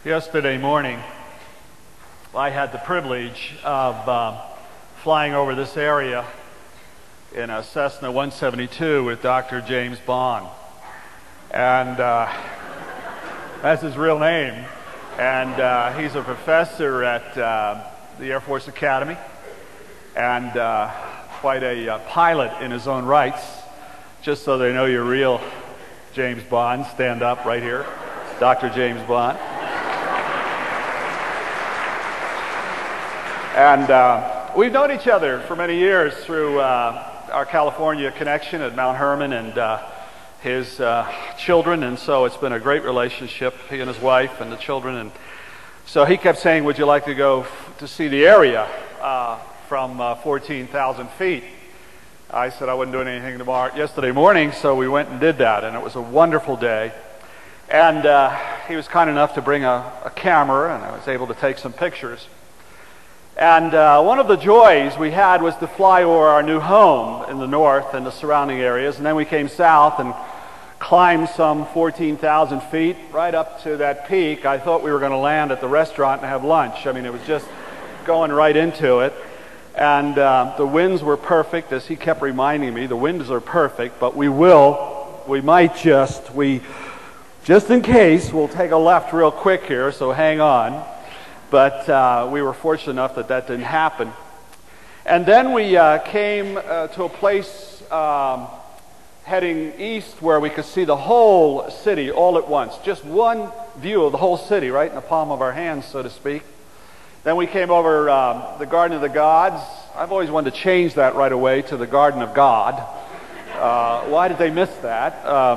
Yesterday morning, I had the privilege of flying over this area in a Cessna 172 with Dr. James Bond. And that's his real name. And he's a professor at the Air Force Academy and quite a pilot in his own rights. Just so they know you're real James Bond, stand up right here. Dr. James Bond. And we've known each other for many years through our California connection at Mount Hermon and his children, and so it's been a great relationship, he and his wife and the children. And so he kept saying, would you like to go to see the area from 14,000 feet? I said I wasn't doing anything yesterday morning, so we went and did that, and it was a wonderful day. And he was kind enough to bring a camera, and I was able to take some pictures. And one of the joys we had was to fly over our new home in the north and the surrounding areas, and then we came south and climbed some 14,000 feet right up to that peak. I thought we were going to land at the restaurant and have lunch. I mean, it was just going right into it. And the winds were perfect, as he kept reminding me. The winds are perfect, but just in case, we'll take a left real quick here, so hang on. But we were fortunate enough that that didn't happen. And then we came to a place heading east where we could see the whole city all at once. Just one view of the whole city right in the palm of our hands, so to speak. Then we came over the Garden of the Gods. I've always wanted to change that right away to the Garden of God. Why did they miss that?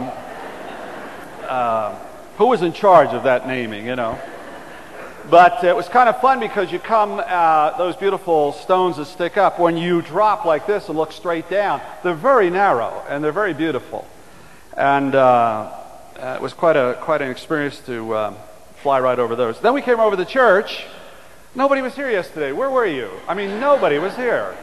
Who was in charge of that naming, you know? But it was kind of fun because you come, those beautiful stones that stick up, when you drop like this and look straight down, they're very narrow and they're very beautiful. And it was quite an experience to fly right over those. Then we came over the church. Nobody was here yesterday. Where were you? I mean, nobody was here.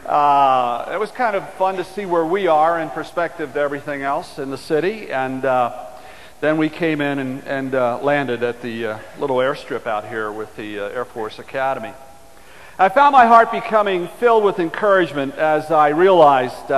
It was kind of fun to see where we are in perspective to everything else in the city. And then we came in and landed at the little airstrip out here with the Air Force Academy. I found my heart becoming filled with encouragement as I realized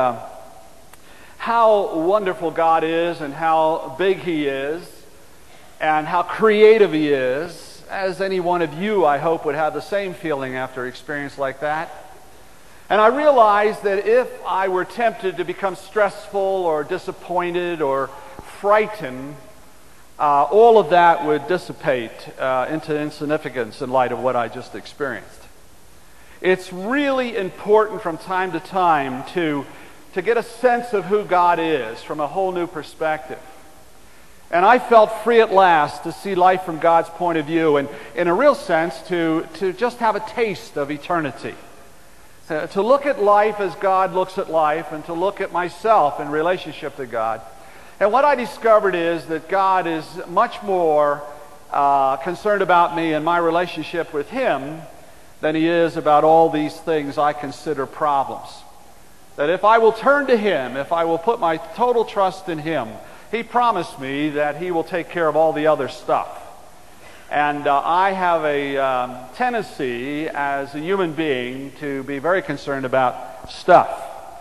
how wonderful God is and how big He is and how creative He is. As any one of you, I hope, would have the same feeling after an experience like that. And I realized that if I were tempted to become stressful or disappointed or frightened, all of that would dissipate into insignificance in light of what I just experienced. It's really important from time to time to get a sense of who God is from a whole new perspective. And I felt free at last to see life from God's point of view, and in a real sense to just have a taste of eternity. To look at life as God looks at life, and to look at myself in relationship to God. And what I discovered is that God is much more concerned about me and my relationship with Him than He is about all these things I consider problems. That if I will turn to Him, if I will put my total trust in Him, He promised me that He will take care of all the other stuff. And I have a tendency as a human being to be very concerned about stuff.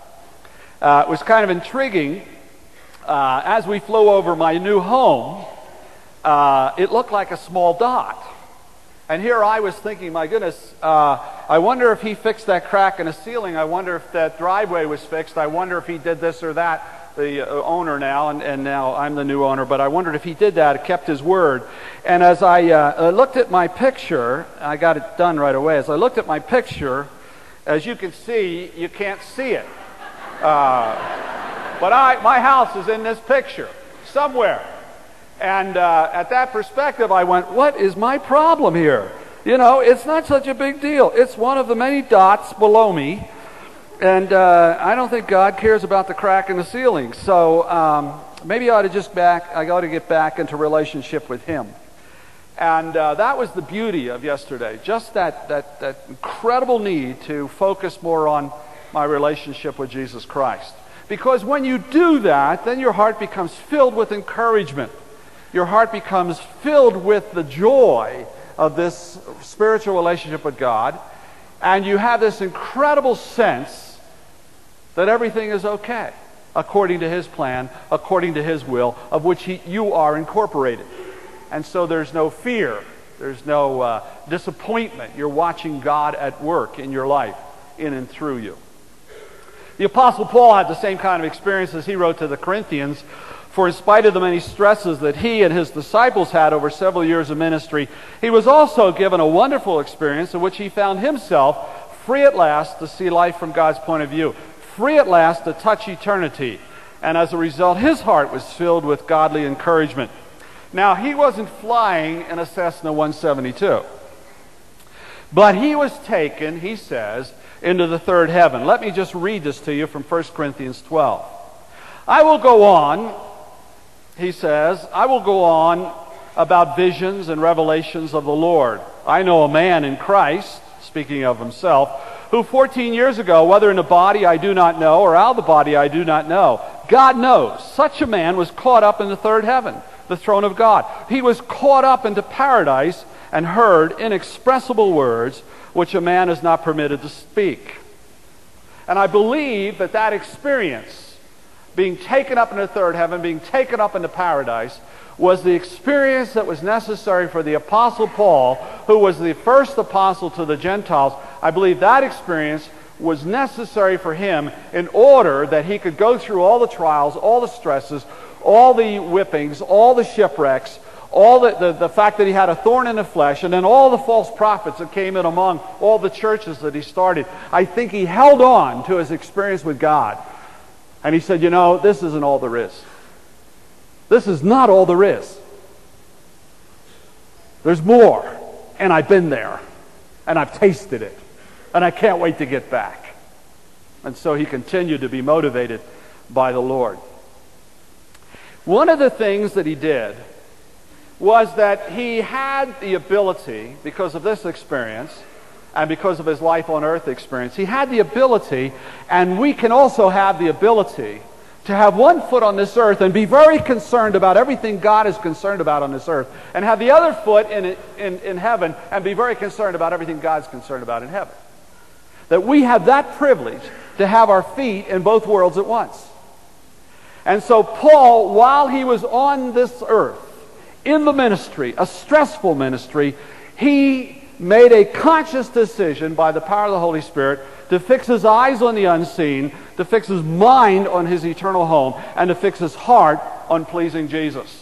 It was kind of intriguing. As we flew over my new home, it looked like a small dot. And here I was thinking, my goodness, I wonder if he fixed that crack in the ceiling. I wonder if that driveway was fixed. I wonder if he did this or that. The owner now, and now I'm the new owner, but I wondered if he did that, kept his word. And as I looked at my picture, I got it done right away. As I looked at my picture, as you can see, you can't see it. But my house is in this picture, somewhere. And at that perspective, I went, what is my problem here? You know, it's not such a big deal. It's one of the many dots below me. And I don't think God cares about the crack in the ceiling. So maybe I ought to get back into relationship with Him. And that was the beauty of yesterday. Just that incredible need to focus more on my relationship with Jesus Christ. Because when you do that, then your heart becomes filled with encouragement. your heart becomes filled with the joy of this spiritual relationship with God, and you have this incredible sense that everything is okay, according to His plan, according to His will, of which you are incorporated. And so there's no fear, there's no disappointment. You're watching God at work in your life, in and through you. The Apostle Paul had the same kind of experience as he wrote to the Corinthians, for in spite of the many stresses that he and his disciples had over several years of ministry, he was also given a wonderful experience in which he found himself free at last to see life from God's point of view, free at last to touch eternity. And as a result, his heart was filled with godly encouragement. Now, he wasn't flying in a Cessna 172, but he was taken, he says, into the third heaven. Let me just read this to you from 1 Corinthians 12. I will go on, he says, I will go on about visions and revelations of the Lord. I know a man in Christ, speaking of himself, who 14 years ago, whether in the body I do not know, or out of the body I do not know, God knows, such a man was caught up in the third heaven, the throne of God. He was caught up into paradise and heard inexpressible words which a man is not permitted to speak. And I believe that that experience, being taken up into the third heaven, being taken up into paradise, was the experience that was necessary for the Apostle Paul, who was the first apostle to the Gentiles. I believe that experience was necessary for him in order that he could go through all the trials, all the stresses, all the whippings, all the shipwrecks, all the fact that he had a thorn in the flesh, and then all the false prophets that came in among all the churches that he started. I think he held on to his experience with God. And he said, you know, this isn't all there is. This is not all there is. There's more. And I've been there. And I've tasted it. And I can't wait to get back. And so he continued to be motivated by the Lord. One of the things that he did was that he had the ability, because of this experience, and because of his life on earth experience, he had the ability, and we can also have the ability, to have one foot on this earth and be very concerned about everything God is concerned about on this earth, and have the other foot in heaven and be very concerned about everything God's concerned about in heaven. That we have that privilege to have our feet in both worlds at once. And so Paul, while he was on this earth, in the ministry, a stressful ministry, he made a conscious decision by the power of the Holy Spirit to fix his eyes on the unseen, to fix his mind on his eternal home, and to fix his heart on pleasing Jesus.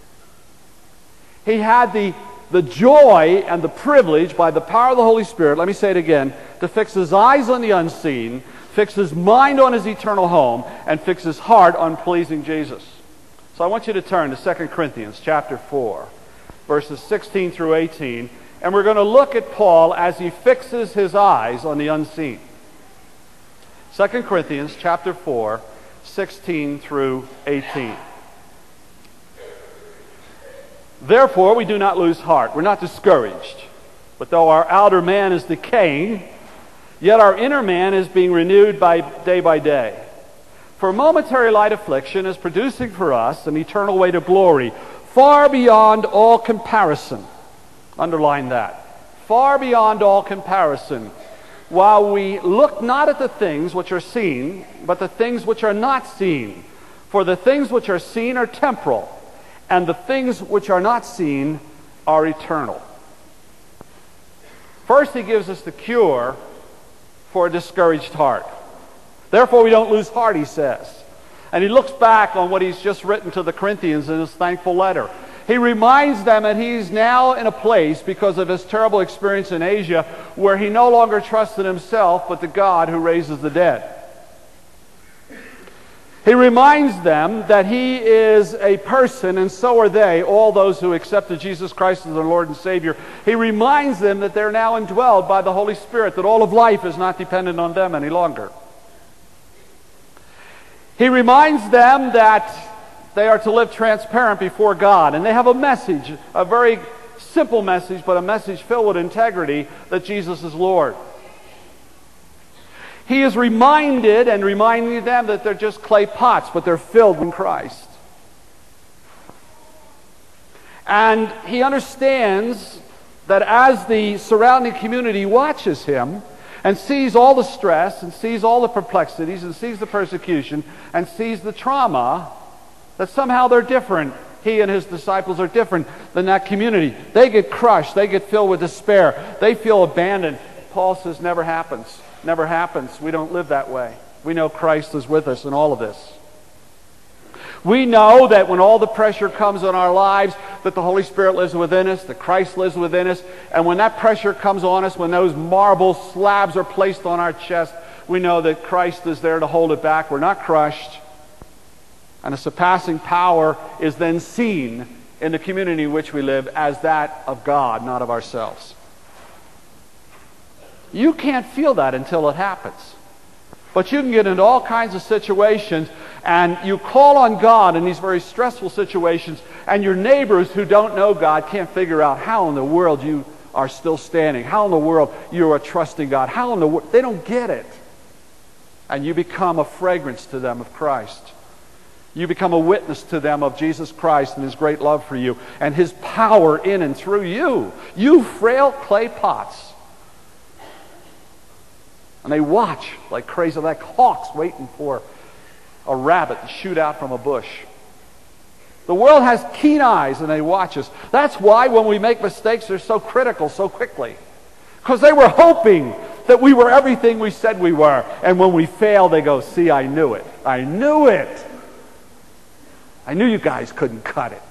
He had the joy and the privilege by the power of the Holy Spirit, let me say it again, to fix his eyes on the unseen, fix his mind on his eternal home, and fix his heart on pleasing Jesus. So I want you to turn to 2 Corinthians chapter 4, verses 16 through 18, and we're going to look at Paul as he fixes his eyes on the unseen. 2 Corinthians chapter 4, 16 through 18. Therefore, we do not lose heart. We're not discouraged. But though our outer man is decaying, yet our inner man is being renewed by day. For momentary light affliction is producing for us an eternal weight of glory, far beyond all comparison. Underline that. Far beyond all comparison. While we look not at the things which are seen, but the things which are not seen. For the things which are seen are temporal, and the things which are not seen are eternal. First, he gives us the cure for a discouraged heart. Therefore, we don't lose heart, he says. And he looks back on what he's just written to the Corinthians in his thankful letter. He reminds them that he's now in a place, because of his terrible experience in Asia, where he no longer trusts in himself, but the God who raises the dead. He reminds them that he is a person, and so are they, all those who accepted Jesus Christ as their Lord and Savior. He reminds them that they're now indwelled by the Holy Spirit, that all of life is not dependent on them any longer. He reminds them that they are to live transparent before God, and they have a message, a very simple message, but a message filled with integrity, that Jesus is Lord. He is reminding them that they're just clay pots, but they're filled in Christ. And he understands that as the surrounding community watches him and sees all the stress and sees all the perplexities and sees the persecution and sees the trauma, that somehow they're different. He and his disciples are different than that community. They get crushed. They get filled with despair. They feel abandoned. Paul says, never happens. Never happens. We don't live that way. We know Christ is with us in all of this. We know that when all the pressure comes on our lives, that the Holy Spirit lives within us, that Christ lives within us. And when that pressure comes on us, when those marble slabs are placed on our chest, we know that Christ is there to hold it back. We're not crushed. And a surpassing power is then seen in the community in which we live as that of God, not of ourselves. You can't feel that until it happens. But you can get into all kinds of situations, and you call on God in these very stressful situations, and your neighbors who don't know God can't figure out how in the world you are still standing, how in the world you are trusting God, how in the world, they don't get it. And you become a fragrance to them of Christ. You become a witness to them of Jesus Christ and His great love for you and His power in and through you. You frail clay pots. And they watch like crazy, like hawks waiting for a rabbit to shoot out from a bush. The world has keen eyes and they watch us. That's why when we make mistakes, they're so critical so quickly. Because they were hoping that we were everything we said we were. And when we fail, they go, see, I knew it. I knew it. I knew you guys couldn't cut it.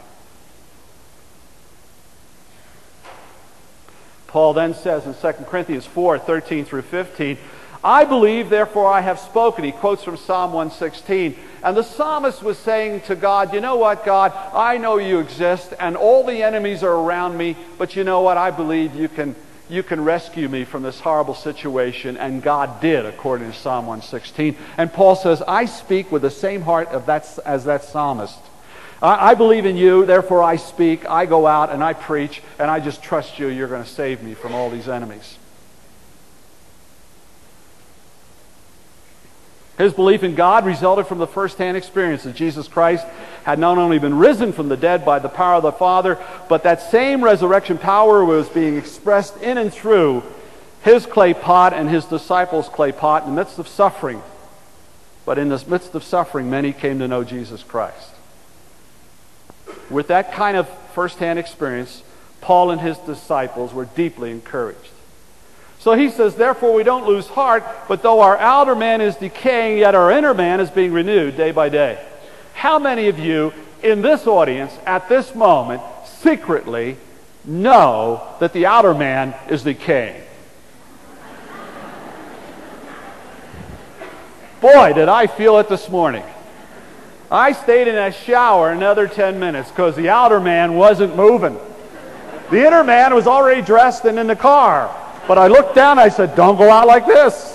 Paul then says in 2 Corinthians 4:13 through 15, I believe, therefore I have spoken. He quotes from Psalm 116. And the psalmist was saying to God, you know what, God, I know you exist and all the enemies are around me, but you know what, I believe you can rescue me from this horrible situation. And God did, according to Psalm 116. And Paul says, I speak with the same heart as that psalmist. I believe in you, therefore I speak, I go out and I preach, and I just trust you, you're going to save me from all these enemies. His belief in God resulted from the first-hand experience that Jesus Christ had not only been risen from the dead by the power of the Father, but that same resurrection power was being expressed in and through his clay pot and his disciples' clay pot in the midst of suffering. But in the midst of suffering, many came to know Jesus Christ. With that kind of first-hand experience, Paul and his disciples were deeply encouraged. So he says, therefore we don't lose heart, but though our outer man is decaying, yet our inner man is being renewed day by day. How many of you in this audience at this moment secretly know that the outer man is decaying? Boy, did I feel it this morning. I stayed in that shower another 10 minutes because the outer man wasn't moving. The inner man was already dressed and in the car. But I looked down and I said, don't go out like this.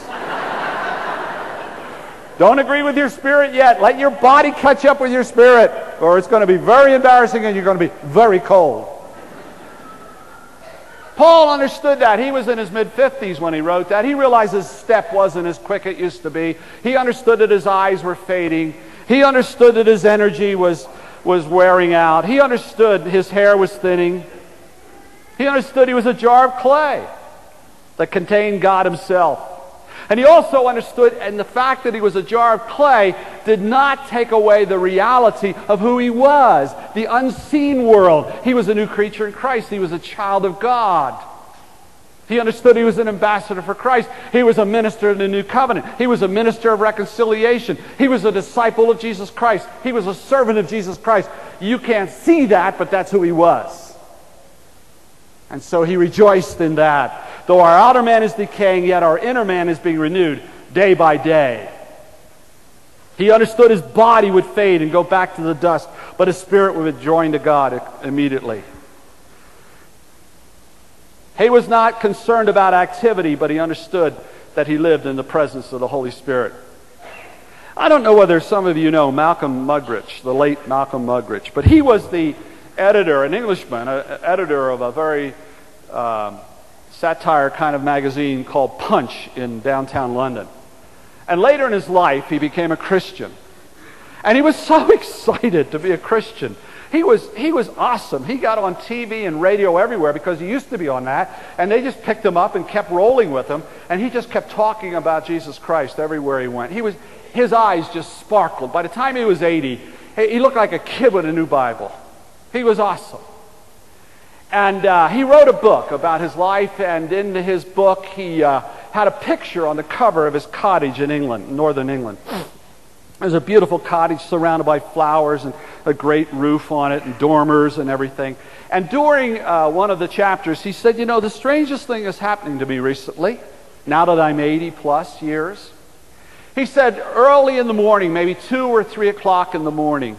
Don't agree with your spirit yet. Let your body catch up with your spirit, or it's going to be very embarrassing and you're going to be very cold. Paul understood that. He was in his mid-50s when he wrote that. He realized his step wasn't as quick as it used to be. He understood that his eyes were fading. He understood that his energy was wearing out. He understood his hair was thinning. He understood he was a jar of clay that contained God Himself. And he also understood, and the fact that he was a jar of clay did not take away the reality of who he was, the unseen world. He was a new creature in Christ. He was a child of God. He understood he was an ambassador for Christ. He was a minister in the new covenant. He was a minister of reconciliation. He was a disciple of Jesus Christ. He was a servant of Jesus Christ. You can't see that, but that's who he was. And so he rejoiced in that. Though our outer man is decaying, yet our inner man is being renewed day by day. He understood his body would fade and go back to the dust, but his spirit would join to God immediately. He was not concerned about activity, but he understood that he lived in the presence of the Holy Spirit. I don't know whether some of you know Malcolm Muggeridge, the late Malcolm Muggeridge, but he was the editor, an Englishman, editor of a very satire kind of magazine called Punch in downtown London. And later in his life, he became a Christian. And he was so excited to be a Christian. He was awesome. He got on TV and radio everywhere because he used to be on that, and they just picked him up and kept rolling with him, and he just kept talking about Jesus Christ everywhere he went. His eyes just sparkled. By the time he was 80, he looked like a kid with a new Bible. He was awesome. And he wrote a book about his life, and in his book he had a picture on the cover of his cottage in England, northern England. There's a beautiful cottage surrounded by flowers and a great roof on it and dormers and everything. And during one of the chapters, he said, you know, the strangest thing is happening to me recently, now that I'm 80 plus years. He said, early in the morning, maybe 2 or 3 o'clock in the morning,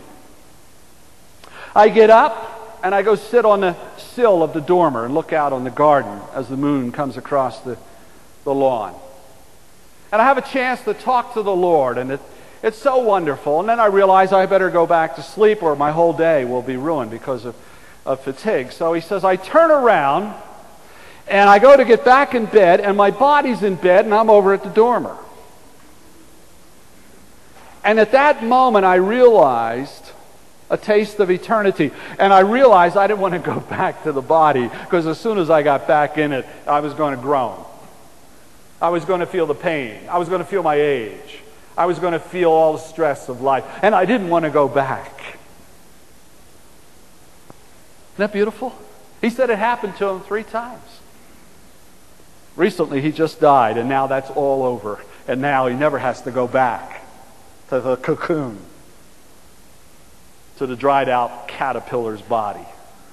I get up and I go sit on the sill of the dormer and look out on the garden as the moon comes across the lawn. And I have a chance to talk to the Lord, and it's so wonderful. And then I realize I better go back to sleep or my whole day will be ruined because of fatigue. So he says, I turn around and I go to get back in bed, and my body's in bed and I'm over at the dormer. And at that moment I realized a taste of eternity. And I realized I didn't want to go back to the body, because as soon as I got back in it, I was going to groan. I was going to feel the pain. I was going to feel my age. I was going to feel all the stress of life. And I didn't want to go back. Isn't that beautiful? He said it happened to him 3 times. Recently he just died, and now that's all over. And now he never has to go back to the cocoon, to the dried out caterpillar's body.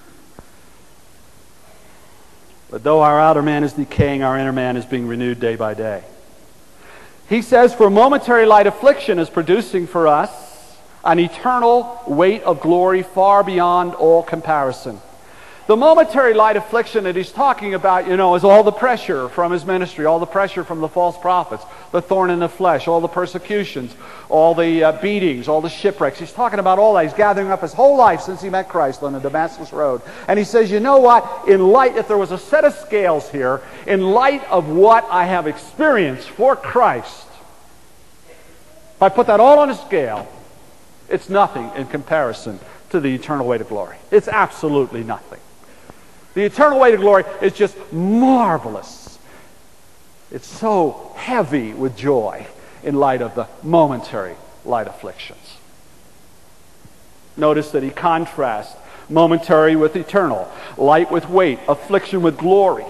But though our outer man is decaying, our inner man is being renewed day by day. He says, for momentary light affliction is producing for us an eternal weight of glory far beyond all comparison. The momentary light affliction that he's talking about, you know, is all the pressure from his ministry, all the pressure from the false prophets, the thorn in the flesh, all the persecutions, all the beatings, all the shipwrecks. He's talking about all that. He's gathering up his whole life since he met Christ on the Damascus Road. And he says, you know what? In light, if there was a set of scales here, in light of what I have experienced for Christ, if I put that all on a scale, it's nothing in comparison to the eternal weight of glory. It's absolutely nothing. The eternal weight of glory is just marvelous. It's so heavy with joy in light of the momentary light afflictions. Notice that he contrasts momentary with eternal, light with weight, affliction with glory.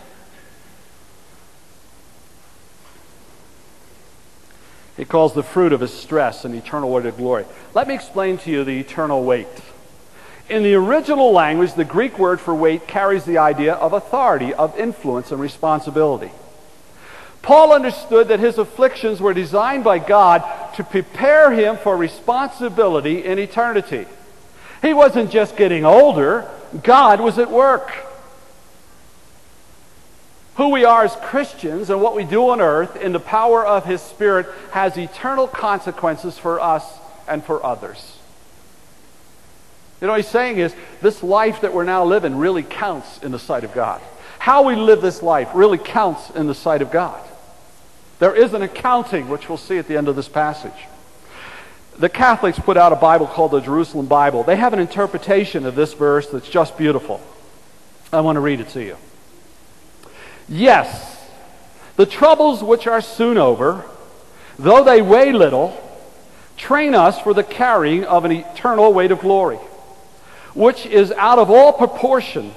He calls the fruit of his stress an eternal weight of glory. Let me explain to you the eternal weight. In the original language, the Greek word for weight carries the idea of authority, of influence, and responsibility. Paul understood that his afflictions were designed by God to prepare him for responsibility in eternity. He wasn't just getting older, God was at work. Who we are as Christians and what we do on earth in the power of his Spirit has eternal consequences for us and for others. You know what he's saying is, this life that we're now living really counts in the sight of God. How we live this life really counts in the sight of God. There is an accounting, which we'll see at the end of this passage. The Catholics put out a Bible called the Jerusalem Bible. They have an interpretation of this verse that's just beautiful. I want to read it to you. Yes, the troubles which are soon over, though they weigh little, train us for the carrying of an eternal weight of glory, which is out of all proportion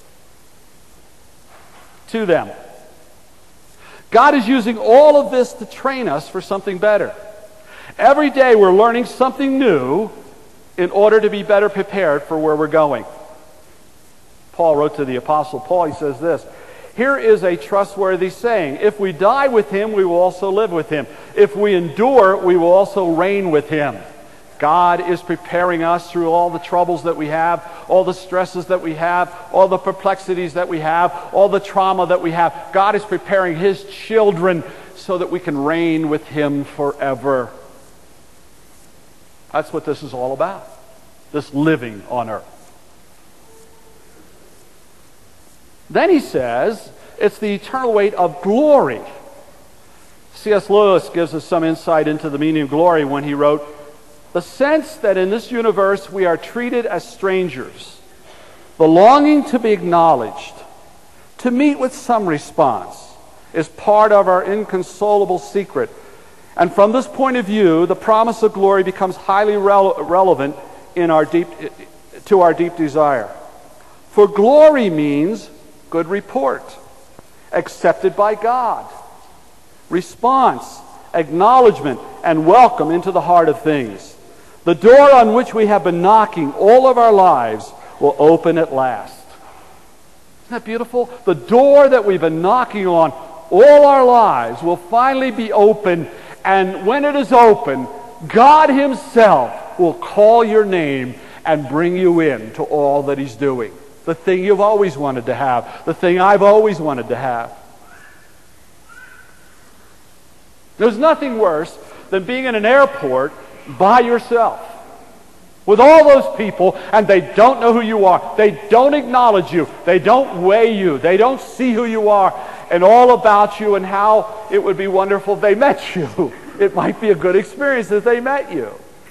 to them. God is using all of this to train us for something better. Every day we're learning something new in order to be better prepared for where we're going. Paul wrote to the Apostle Paul, he says this, here is a trustworthy saying, if we die with him, we will also live with him. If we endure, we will also reign with him. God is preparing us through all the troubles that we have, all the stresses that we have, all the perplexities that we have, all the trauma that we have. God is preparing his children so that we can reign with him forever. That's what this is all about, this living on earth. Then he says, it's the eternal weight of glory. C.S. Lewis gives us some insight into the meaning of glory when he wrote, The sense that in this universe we are treated as strangers, the longing to be acknowledged, to meet with some response, is part of our inconsolable secret. And from this point of view, the promise of glory becomes highly relevant to our deep desire. For glory means good report, accepted by God, response, acknowledgement, and welcome into the heart of things. The door on which we have been knocking all of our lives will open at last. Isn't that beautiful? The door that we've been knocking on all our lives will finally be open, and when it is open, God Himself will call your name and bring you in to all that He's doing. The thing you've always wanted to have. The thing I've always wanted to have. There's nothing worse than being in an airport by yourself with all those people, and they don't know who you are. They don't acknowledge you. They don't weigh you. They don't see who you are and all about you and how it would be wonderful if they met you. It might be a good experience if they met you.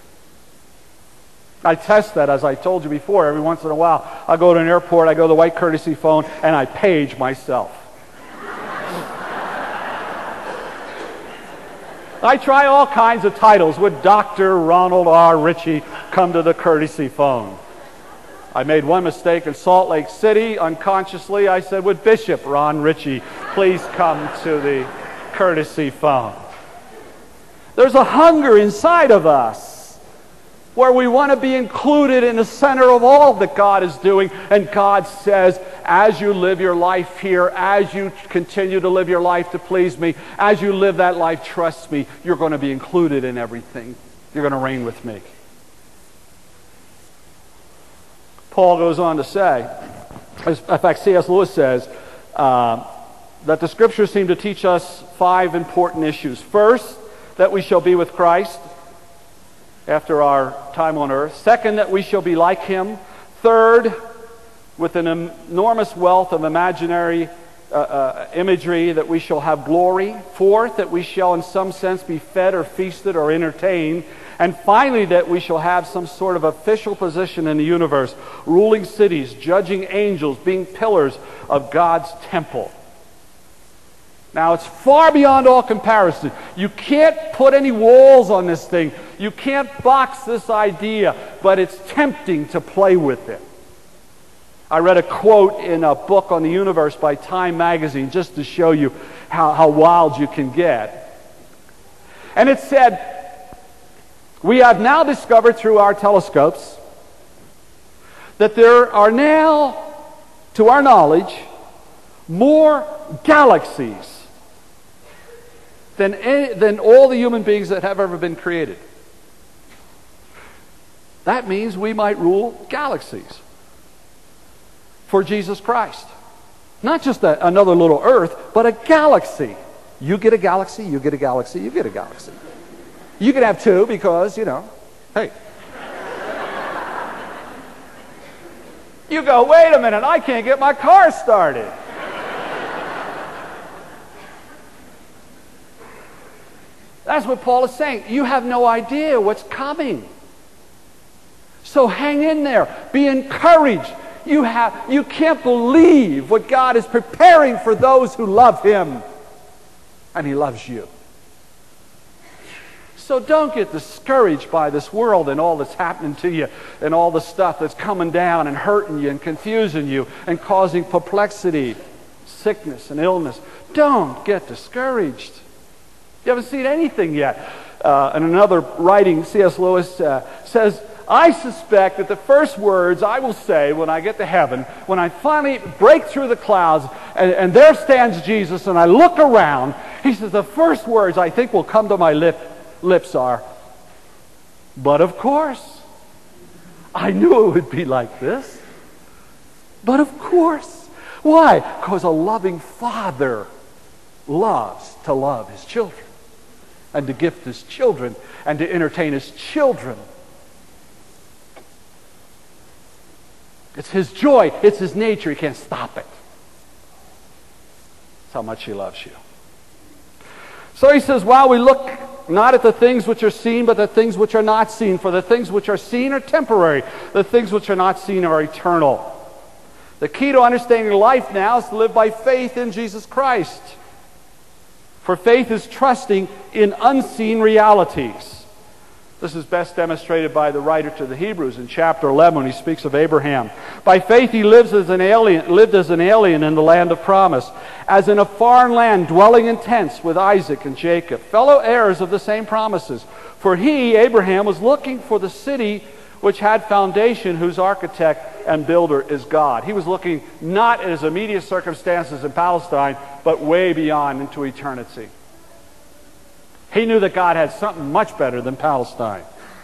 I test that, as I told you before. Every once in a while, I go to an airport, I go to the white courtesy phone, and I page myself. I try all kinds of titles. Would Dr. Ronald R. Ritchie come to the courtesy phone? I made one mistake in Salt Lake City. Unconsciously, I said, would Bishop Ron Ritchie please come to the courtesy phone? There's a hunger inside of us where we want to be included in the center of all that God is doing. And God says, as you live your life here, as you continue to live your life to please me, as you live that life, trust me, you're going to be included in everything. You're going to reign with me. Paul goes on to say, in fact, C.S. Lewis says, that the Scriptures seem to teach us 5 important issues. First, that we shall be with Christ after our time on earth. Second, that we shall be like Him. Third, with an enormous wealth of imaginary imagery, that we shall have glory. Fourth, that we shall in some sense be fed or feasted or entertained. And finally, that we shall have some sort of official position in the universe, ruling cities, judging angels, being pillars of God's temple. Now, it's far beyond all comparison. You can't put any walls on this thing. You can't box this idea, but it's tempting to play with it. I read a quote in a book on the universe by Time magazine just to show you how wild you can get. And it said, we have now discovered through our telescopes that there are now, to our knowledge, more galaxies than all the human beings that have ever been created. That means we might rule galaxies for Jesus Christ. Not just another little Earth, but a galaxy. You get a galaxy, you get a galaxy, you get a galaxy. You can have 2 because, hey. You go, wait a minute, I can't get my car started. That's what Paul is saying. You have no idea what's coming. So hang in there. Be encouraged. You can't believe what God is preparing for those who love Him. And He loves you. So don't get discouraged by this world and all that's happening to you and all the stuff that's coming down and hurting you and confusing you and causing perplexity, sickness and illness. Don't get discouraged. You haven't seen anything yet. In another writing, C.S. Lewis says, I suspect that the first words I will say when I get to heaven, when I finally break through the clouds and there stands Jesus and I look around, he says the first words I think will come to my lips are, but of course, I knew it would be like this. But of course. Why? Because a loving Father loves to love His children and to gift His children and to entertain His children. It's His joy. It's His nature. He can't stop it. That's how much He loves you. So he says, while we look not at the things which are seen, but the things which are not seen. For the things which are seen are temporary. The things which are not seen are eternal. The key to understanding life now is to live by faith in Jesus Christ. For faith is trusting in unseen realities. This is best demonstrated by the writer to the Hebrews in chapter 11 when he speaks of Abraham. By faith he lived as an alien in the land of promise, as in a foreign land, dwelling in tents with Isaac and Jacob, fellow heirs of the same promises. For he, Abraham, was looking for the city which had foundation, whose architect and builder is God. He was looking not at his immediate circumstances in Palestine, but way beyond into eternity. He knew that God had something much better than Palestine.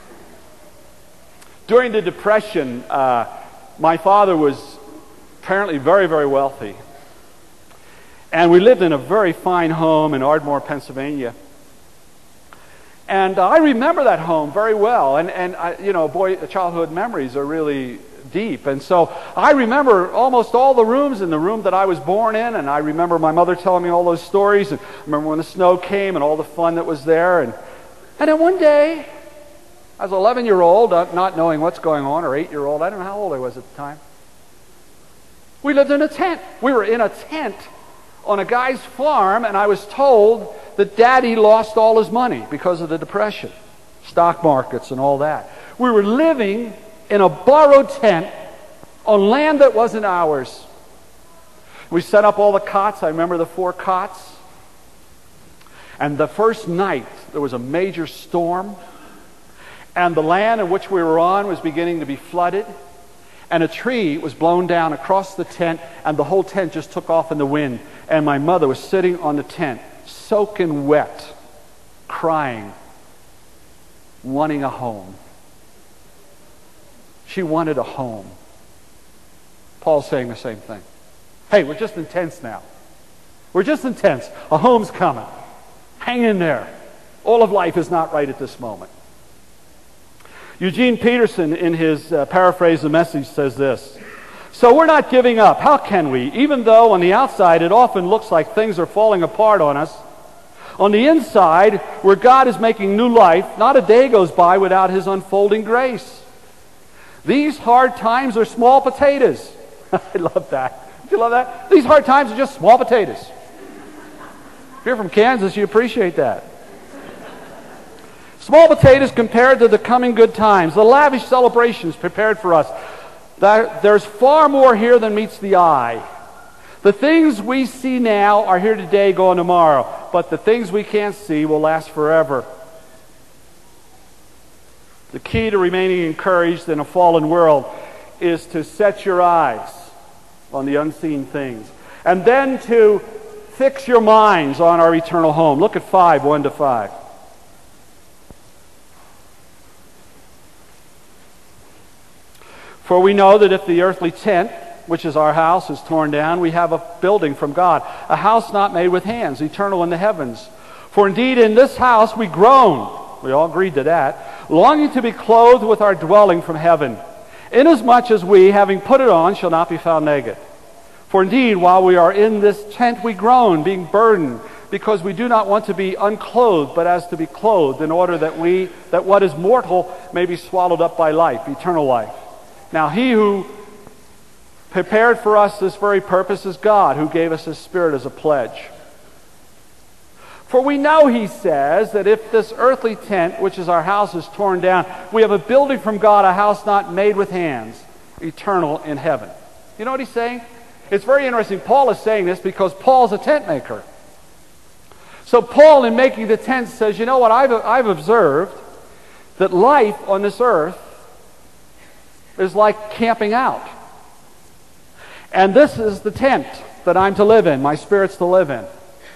During the Depression, my father was apparently very, very wealthy. And we lived in a very fine home in Ardmore, Pennsylvania. And I remember that home very well. And childhood memories are really deep. And so I remember almost all the rooms in the room that I was born in. And I remember my mother telling me all those stories. And I remember when the snow came and all the fun that was there. And then one day, as an 11-year-old, not knowing what's going on, or 8-year-old, I don't know how old I was at the time, we lived in a tent. We were in a tent on a guy's farm, and I was told that Daddy lost all his money because of the Depression, stock markets and all that. We were living in a borrowed tent on land that wasn't ours. We set up all the cots. I remember the 4 cots. And the first night, there was a major storm, and the land in which we were on was beginning to be flooded, and a tree was blown down across the tent, and the whole tent just took off in the wind. And my mother was sitting on the tent, soaking wet, crying, wanting a home. She wanted a home. Paul's saying the same thing. Hey, we're just in tents now. We're just in tents. A home's coming. Hang in there. All of life is not right at this moment. Eugene Peterson, in his paraphrase of the Message, says this: so we're not giving up. How can we? Even though on the outside it often looks like things are falling apart on us, on the inside, where God is making new life, not a day goes by without His unfolding grace. These hard times are small potatoes. I love that. Do you love that? These hard times are just small potatoes. If you're from Kansas, you appreciate that. Small potatoes compared to the coming good times, the lavish celebrations prepared for us. There's far more here than meets the eye. The things we see now are here today, gone tomorrow. But the things we can't see will last forever. The key to remaining encouraged in a fallen world is to set your eyes on the unseen things. And then to fix your minds on our eternal home. Look at 5:1-5. For we know that if the earthly tent, which is our house, is torn down, we have a building from God, a house not made with hands, eternal in the heavens. For indeed in this house we groan, we all agreed to that, longing to be clothed with our dwelling from heaven, inasmuch as we, having put it on, shall not be found naked. For indeed, while we are in this tent we groan, being burdened, because we do not want to be unclothed, but as to be clothed, in order that what is mortal may be swallowed up by life, eternal life. Now He who prepared for us this very purpose is God, who gave us His Spirit as a pledge. For we know, he says, that if this earthly tent, which is our house, is torn down, we have a building from God, a house not made with hands, eternal in heaven. You know what he's saying? It's very interesting. Paul is saying this because Paul's a tent maker. So Paul, in making the tent, says, you know what, I've observed that life on this earth is like camping out. And this is the tent that I'm to live in, my spirit's to live in.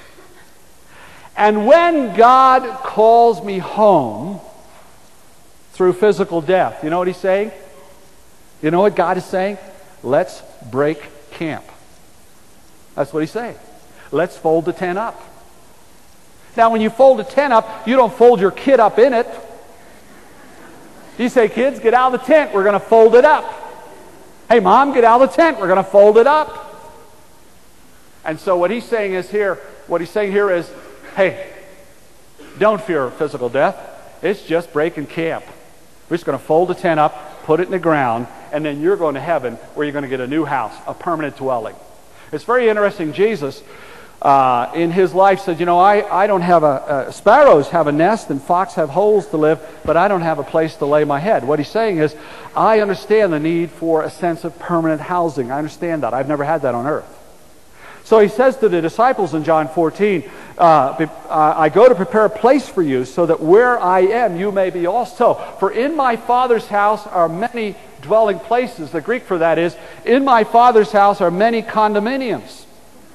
And when God calls me home through physical death, you know what he's saying? You know what God is saying? Let's break camp. That's what he's saying. Let's fold the tent up. Now, when you fold a tent up, you don't fold your kid up in it. You say, kids, get out of the tent. We're going to fold it up. Hey, Mom, get out of the tent. We're going to fold it up. And so what he's saying here is, hey, Don't fear physical death. It's just breaking camp. We're just going to fold the tent up, put it in the ground, and then you're going to heaven where you're going to get a new house, a permanent dwelling. It's very interesting. Jesus, in his life, said, you know, I don't have sparrows have a nest and fox have holes to live, but I don't have a place to lay my head. What he's saying is, I understand the need for a sense of permanent housing. I understand that. I've never had that on earth. So he says to the disciples in John 14, I go to prepare a place for you so that where I am, you may be also. For in my Father's house are many dwelling places. The Greek for that is, in my Father's house are many condominiums.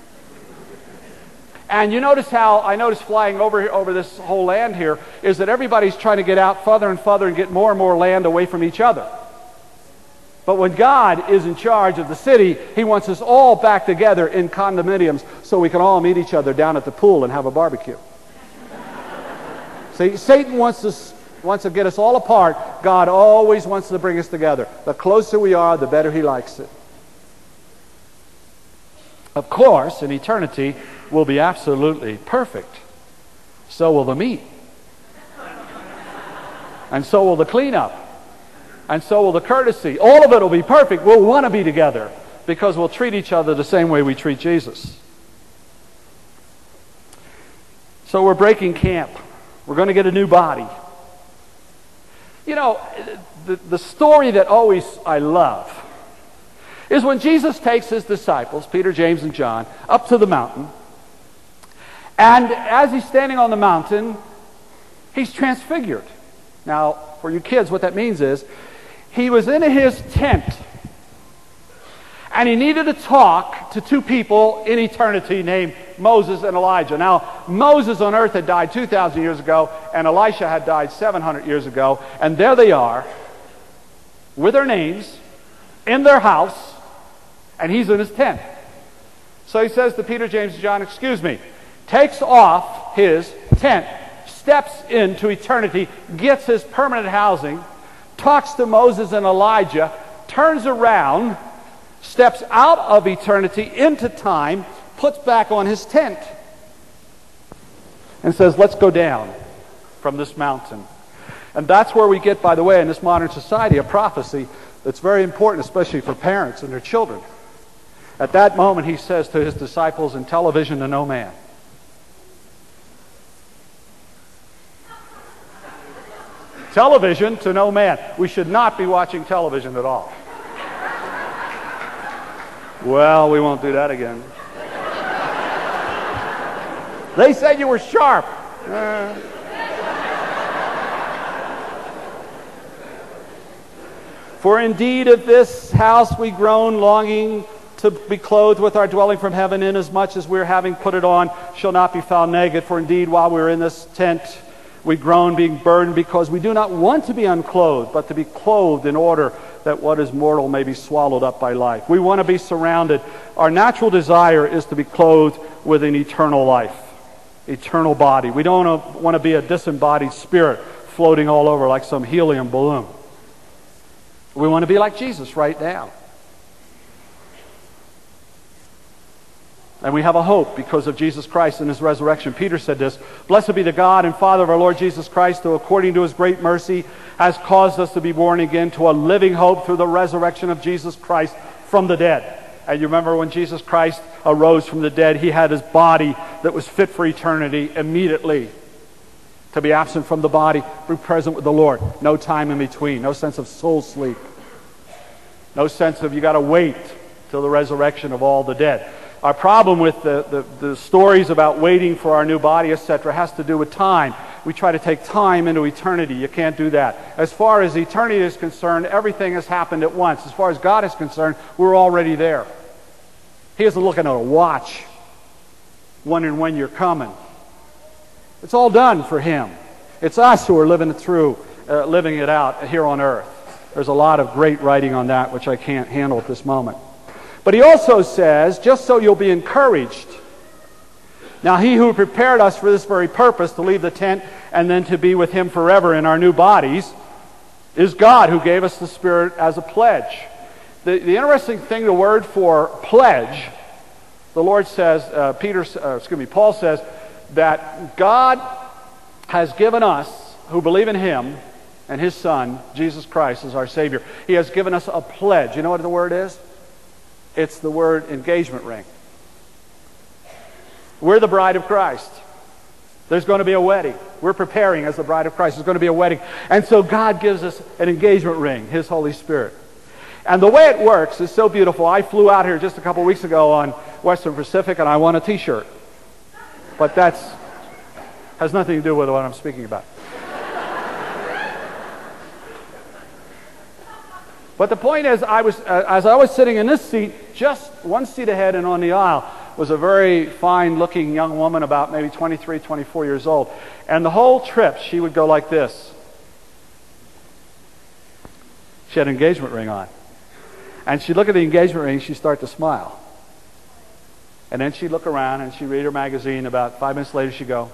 And you notice how, I notice flying over this whole land here, is that everybody's trying to get out further and further and get more and more land away from each other. But when God is in charge of the city, He wants us all back together in condominiums so we can all meet each other down at the pool and have a barbecue. See, Satan wants to get us all apart. God always wants to bring us together. The closer we are, the better He likes it. Of course, in eternity, we'll be absolutely perfect. So will the meat. And so will the cleanup. And so will the courtesy. All of it will be perfect. We'll want to be together because we'll treat each other the same way we treat Jesus. So we're breaking camp. We're going to get a new body. You know, the story that always I love is when Jesus takes His disciples, Peter, James, and John, up to the mountain. And as He's standing on the mountain, He's transfigured. Now, for you kids, what that means is, He was in His tent, and He needed to talk to two people in eternity named Moses and Elijah. Now, Moses on earth had died 2,000 years ago, and Elisha had died 700 years ago, and there they are, with their names, in their house, and He's in His tent. So He says to Peter, James, and John, excuse me, takes off his tent, steps into eternity, gets his permanent housing, talks to Moses and Elijah, turns around, steps out of eternity into time, puts back on his tent, and says, let's go down from this mountain. And that's where we get, by the way, in this modern society, a prophecy that's very important, especially for parents and their children. At that moment, He says to His disciples, in television to no man. Television to no man. We should not be watching television at all. Well, we won't do that again. They said you were sharp. For indeed of this house we groan, longing to be clothed with our dwelling from heaven, inasmuch as we're having put it on, shall not be found naked. For indeed, while we're in this tent, we groan, being burdened, because we do not want to be unclothed, but to be clothed in order that what is mortal may be swallowed up by life. We want to be surrounded. Our natural desire is to be clothed with an eternal life, eternal body. We don't want to be a disembodied spirit floating all over like some helium balloon. We want to be like Jesus right now. And we have a hope because of Jesus Christ and His resurrection. Peter said this, blessed be the God and Father of our Lord Jesus Christ, who according to His great mercy has caused us to be born again to a living hope through the resurrection of Jesus Christ from the dead. And you remember when Jesus Christ arose from the dead, He had His body that was fit for eternity immediately. To be absent from the body, be present with the Lord. No time in between. No sense of soul sleep. No sense of you got to wait till the resurrection of all the dead. Our problem with the stories about waiting for our new body, etc., has to do with time. We try to take time into eternity. You can't do that. As far as eternity is concerned, everything has happened at once. As far as God is concerned, we're already there. He isn't looking at a watch, wondering when you're coming. It's all done for Him. It's us who are living it out here on earth. There's a lot of great writing on that, which I can't handle at this moment. But He also says, just so you'll be encouraged. Now He who prepared us for this very purpose, to leave the tent and then to be with Him forever in our new bodies, is God, who gave us the Spirit as a pledge. The interesting thing, the word for pledge, the Lord says, Paul says that God has given us, who believe in Him and His Son, Jesus Christ, as our Savior, He has given us a pledge. You know what the word is? It's the word engagement ring. We're the bride of Christ. There's going to be a wedding. We're preparing as the bride of Christ. There's going to be a wedding. And so God gives us an engagement ring, His Holy Spirit. And the way it works is so beautiful. I flew out here just a couple weeks ago on Western Pacific, and I won a T-shirt. But that has nothing to do with what I'm speaking about. But the point is, as I was sitting in this seat, just one seat ahead and on the aisle, was a very fine-looking young woman, about maybe 23, 24 years old. And the whole trip, she would go like this. She had an engagement ring on. And she'd look at the engagement ring, she'd start to smile. And then she'd look around and she'd read her magazine. About 5 minutes later, she'd go.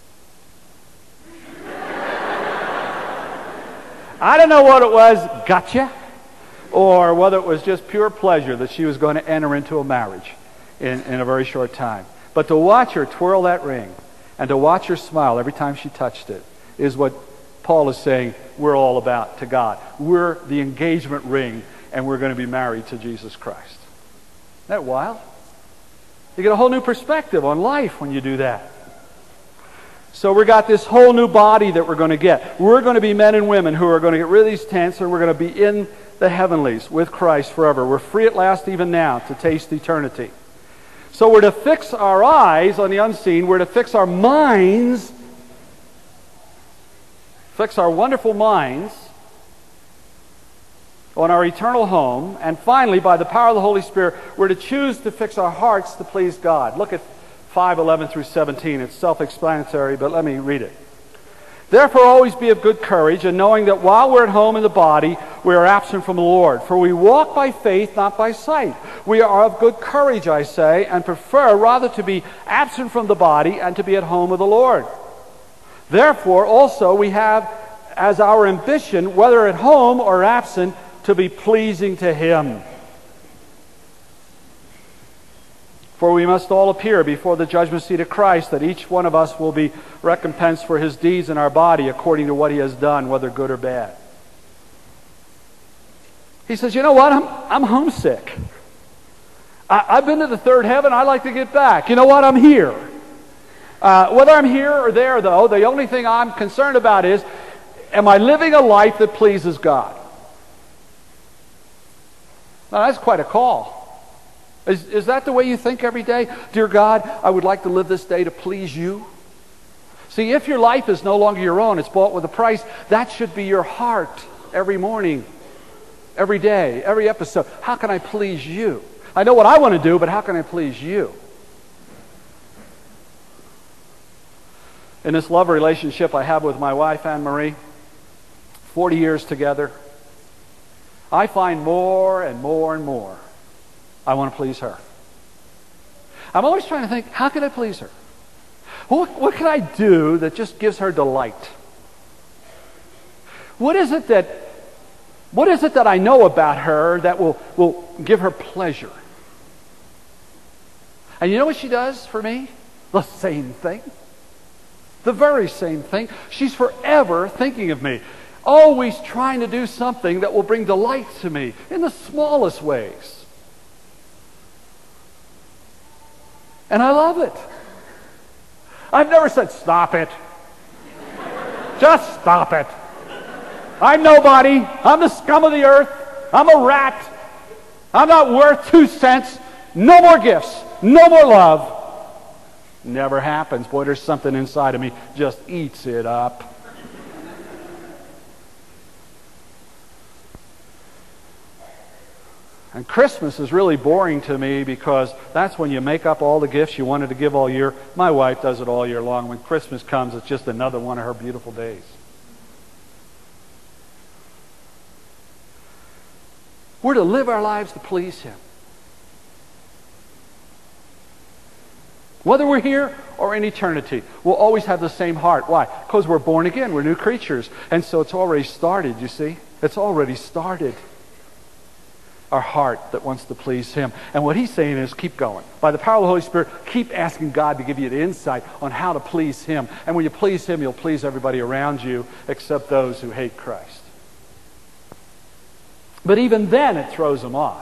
I don't know what it was, gotcha, or whether it was just pure pleasure that she was going to enter into a marriage in a very short time. But to watch her twirl that ring and to watch her smile every time she touched it is what Paul is saying we're all about to God. We're the engagement ring, and we're going to be married to Jesus Christ. Isn't that wild? You get a whole new perspective on life when you do that. So we got this whole new body that we're going to get. We're going to be men and women who are going to get rid of these tents, and we're going to be in the heavenlies with Christ forever. We're free at last even now to taste eternity. So we're to fix our eyes on the unseen. We're to fix our minds, fix our wonderful minds on our eternal home. And finally, by the power of the Holy Spirit, we're to choose to fix our hearts to please God. Look at 5:11 through 17. It's self-explanatory, but let me read it. Therefore, always be of good courage, and knowing that while we're at home in the body, we are absent from the Lord. For we walk by faith, not by sight. We are of good courage, I say, and prefer rather to be absent from the body and to be at home with the Lord. Therefore, also, we have as our ambition, whether at home or absent, to be pleasing to Him. For we must all appear before the judgment seat of Christ, that each one of us will be recompensed for his deeds in our body according to what he has done, whether good or bad. He says, you know what? I'm homesick. I've been to the third heaven. I'd like to get back. You know what? I'm here. Whether I'm here or there, though, the only thing I'm concerned about is, am I living a life that pleases God? Now, that's quite a call. Is that the way you think every day? Dear God, I would like to live this day to please you. See, if your life is no longer your own, it's bought with a price, that should be your heart every morning, every day, every episode. How can I please you? I know what I want to do, but how can I please you? In this love relationship I have with my wife, Anne-Marie, 40 years together, I find more and more and more I want to please her. I'm always trying to think, how can I please her? What can I do that just gives her delight? What is it that I know about her that will give her pleasure? And you know what she does for me? The same thing. The very same thing. She's forever thinking of me. Always trying to do something that will bring delight to me in the smallest ways. And I love it. I've never said, stop it. Just stop it. I'm nobody. I'm the scum of the earth. I'm a rat. I'm not worth 2 cents. No more gifts. No more love. Never happens. Boy, there's something inside of me just eats it up. And Christmas is really boring to me because that's when you make up all the gifts you wanted to give all year. My wife does it all year long. When Christmas comes, it's just another one of her beautiful days. We're to live our lives to please Him. Whether we're here or in eternity, we'll always have the same heart. Why? Because we're born again. We're new creatures. And so it's already started, you see? It's already started. our heart that wants to please Him. And what he's saying is keep going. By the power of the Holy Spirit, keep asking God to give you the insight on how to please Him. And when you please Him, you'll please everybody around you except those who hate Christ. But even then, it throws them off.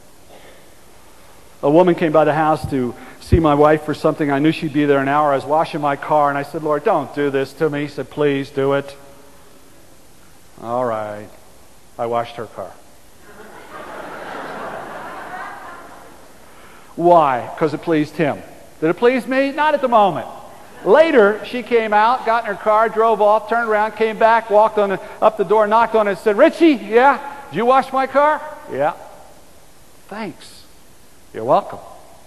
A woman came by the house to see my wife for something. I knew she'd be there an hour. I was washing my car, and I said, Lord, don't do this to me. He said, please do it. All right. I washed her car. Why? Because it pleased Him. Did it please me? Not at the moment. Later, she came out, got in her car, drove off, turned around, came back, walked up the door, knocked on it, and said, Richie, yeah? Did you wash my car? Yeah. Thanks. You're welcome.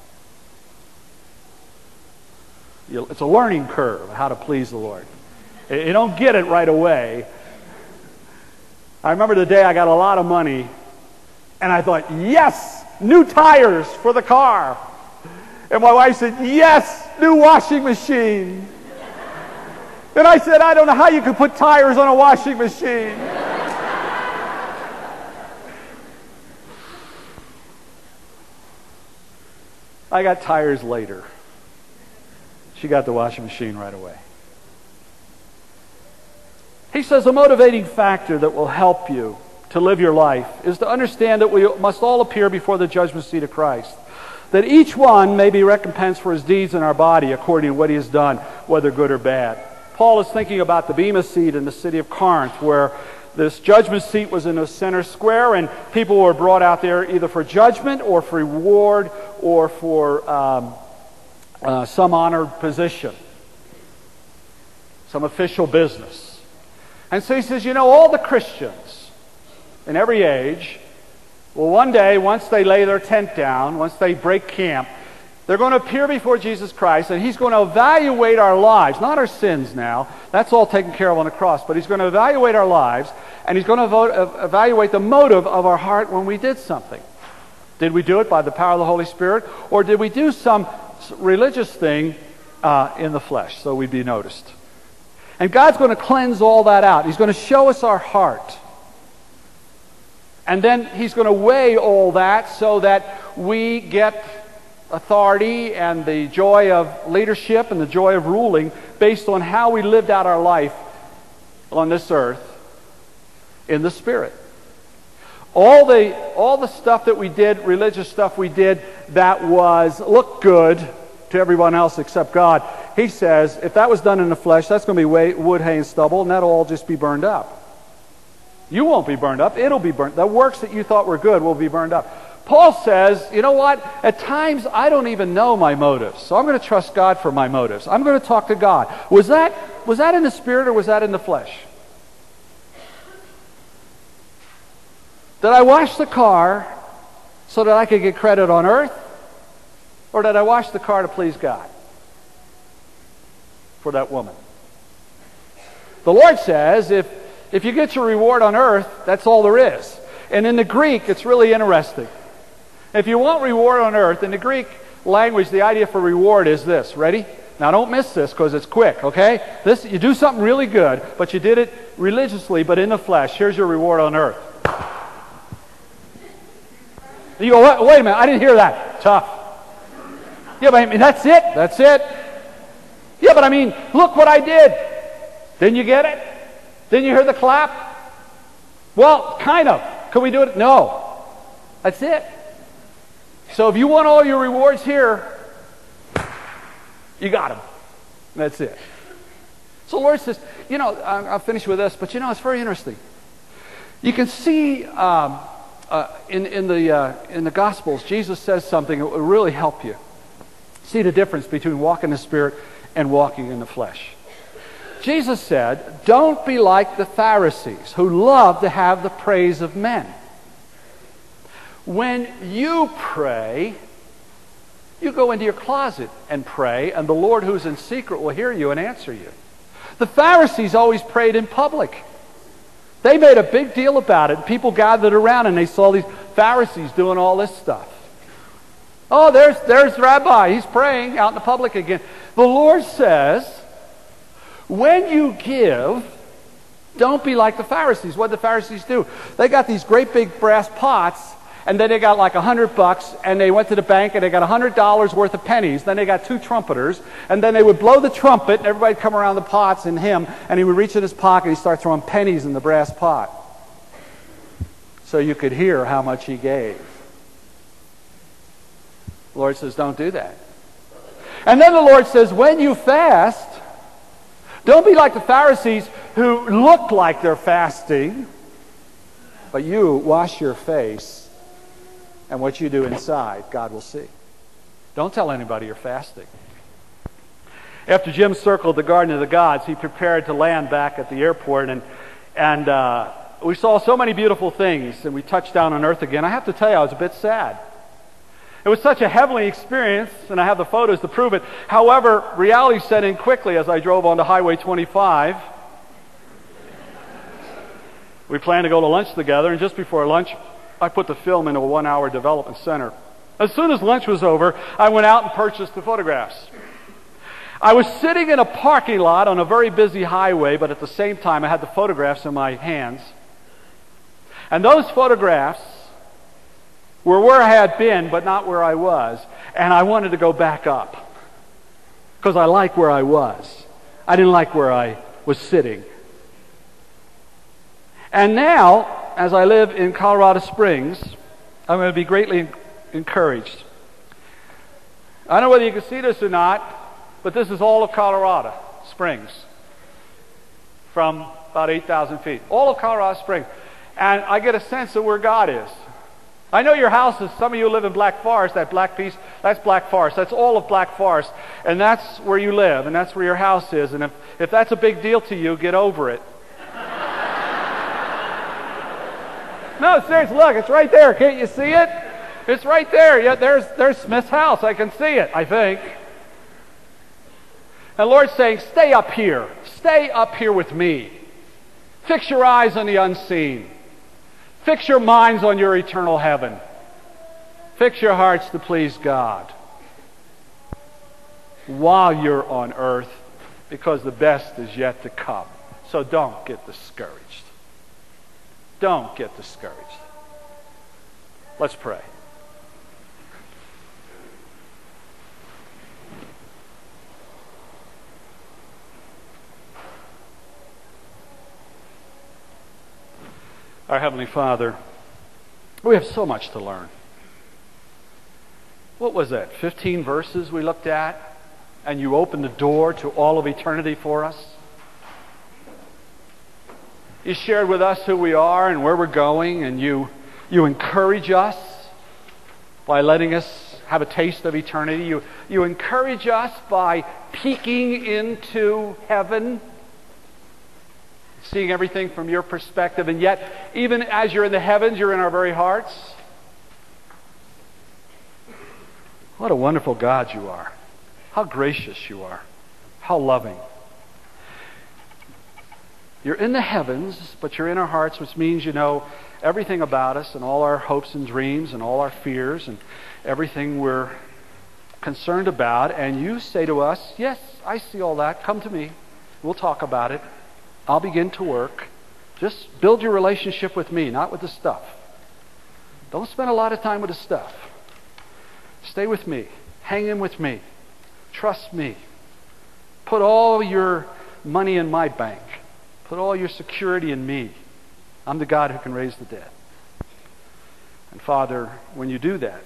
It's a learning curve, how to please the Lord. You don't get it right away. I remember the day I got a lot of money, and I thought, yes, new tires for the car. And my wife said, yes, new washing machine. And I said, I don't know how you could put tires on a washing machine. I got tires later. She got the washing machine right away. He says a motivating factor that will help you to live your life is to understand that we must all appear before the judgment seat of Christ. That each one may be recompensed for his deeds in our body according to what he has done, whether good or bad. Paul is thinking about the Bema seat in the city of Corinth, where this judgment seat was in a center square, and people were brought out there either for judgment or for reward or for some honored position, some official business. And so he says, you know, all the Christians in every age will one day, once they lay their tent down, once they break camp, they're going to appear before Jesus Christ, and He's going to evaluate our lives, not our sins now. That's all taken care of on the cross. But He's going to evaluate our lives, and He's going to evaluate the motive of our heart when we did something. Did we do it by the power of the Holy Spirit, or did we do some religious thing in the flesh so we'd be noticed? And God's going to cleanse all that out. He's going to show us our heart. And then He's going to weigh all that so that we get authority and the joy of leadership and the joy of ruling based on how we lived out our life on this earth in the Spirit. All the stuff that we did, religious stuff we did, that looked good to everyone else except God. He says, if that was done in the flesh, that's going to be wood, hay, and stubble, and that'll all just be burned up. You won't be burned up. It'll be burned. The works that you thought were good will be burned up. Paul says, you know what? At times, I don't even know my motives. So I'm going to trust God for my motives. I'm going to talk to God. Was that in the Spirit or was that in the flesh? Did I wash the car so that I could get credit on earth? Or did I wash the car to please God for that woman? The Lord says, if you get your reward on earth, that's all there is. And in the Greek, it's really interesting. If you want reward on earth, in the Greek language, the idea for reward is this. Ready? Now don't miss this because it's quick, okay? You do something really good, but you did it religiously, but in the flesh. Here's your reward on earth. You go, wait a minute, I didn't hear that. Tough. Yeah, but I mean, that's it. That's it. Yeah, but I mean, look what I did. Didn't you get it? Didn't you hear the clap? Well, kind of. Can we do it? No. That's it. So if you want all your rewards here, you got them. That's it. So the Lord says, you know, I'll finish with this, but you know, it's very interesting. You can see in the Gospels, Jesus says something that will really help you see the difference between walking in the Spirit and walking in the flesh. Jesus said, don't be like the Pharisees who love to have the praise of men. When you pray, you go into your closet and pray, and the Lord who's in secret will hear you and answer you. The Pharisees always prayed in public. They made a big deal about it. People gathered around and they saw these Pharisees doing all this stuff. Oh, there's Rabbi. He's praying out in the public again. The Lord says, when you give, don't be like the Pharisees. What did the Pharisees do? They got these great big brass pots, And then they got like $100, and they went to the bank and they got $100 worth of pennies. Then they got 2 trumpeters, and then they would blow the trumpet, and everybody'd come around the pots and him, and he would reach in his pocket and he'd start throwing pennies in the brass pot. So you could hear how much he gave. The Lord says, don't do that. And then the Lord says, when you fast, don't be like the Pharisees who look like they're fasting, but you wash your face, and what you do inside, God will see. Don't tell anybody you're fasting. After Jim circled the Garden of the Gods, he prepared to land back at the airport, and we saw so many beautiful things, and we touched down on Earth again. I have to tell you, I was a bit sad. It was such a heavenly experience, and I have the photos to prove it. However, reality set in quickly as I drove onto Highway 25. We planned to go to lunch together, and just before lunch, I put the film into a 1-hour development center. As soon as lunch was over, I went out and purchased the photographs. I was sitting in a parking lot on a very busy highway, but at the same time, I had the photographs in my hands. And those photographs were where I had been, but not where I was. And I wanted to go back up, because I like where I was. I didn't like where I was sitting. And now, as I live in Colorado Springs, I'm going to be greatly encouraged. I don't know whether you can see this or not, but this is all of Colorado Springs from about 8,000 feet. All of Colorado Springs. And I get a sense of where God is. I know your houses, some of you live in Black Forest, that black piece, that's Black Forest. That's all of Black Forest. And that's where you live, and that's where your house is. And if that's a big deal to you, get over it. No, seriously, look, it's right there. Can't you see it? It's right there. Yeah, there's Smith's house. I can see it, I think. And the Lord's saying, stay up here. Stay up here with me. Fix your eyes on the unseen. Fix your minds on your eternal heaven. Fix your hearts to please God while you're on earth, because the best is yet to come. So don't get discouraged. Don't get discouraged. Let's pray. Our Heavenly Father, we have so much to learn. What was that, 15 verses we looked at? And you opened the door to all of eternity for us? You shared with us who we are and where we're going, and you encourage us by letting us have a taste of eternity. You encourage us by peeking into heaven, seeing everything from your perspective, and yet, even as you're in the heavens, you're in our very hearts. What a wonderful God you are. How gracious you are. How loving. You're in the heavens, but you're in our hearts, which means you know everything about us and all our hopes and dreams and all our fears and everything we're concerned about. And you say to us, yes, I see all that. Come to me. We'll talk about it. I'll begin to work. Just build your relationship with me, not with the stuff. Don't spend a lot of time with the stuff. Stay with me. Hang in with me. Trust me. Put all your money in my bank. Put all your security in me. I'm the God who can raise the dead. And Father, when you do that,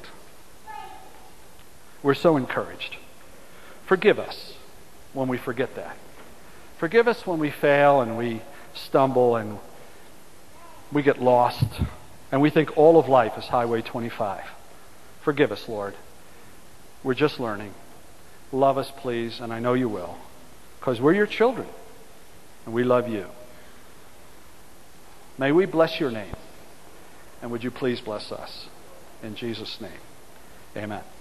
we're so encouraged. Forgive us when we forget that. Forgive us when we fail and we stumble and we get lost and we think all of life is Highway 25. Forgive us, Lord. We're just learning. Love us, please, and I know you will, because we're your children and we love you. May we bless your name, and would you please bless us? In Jesus' name, amen.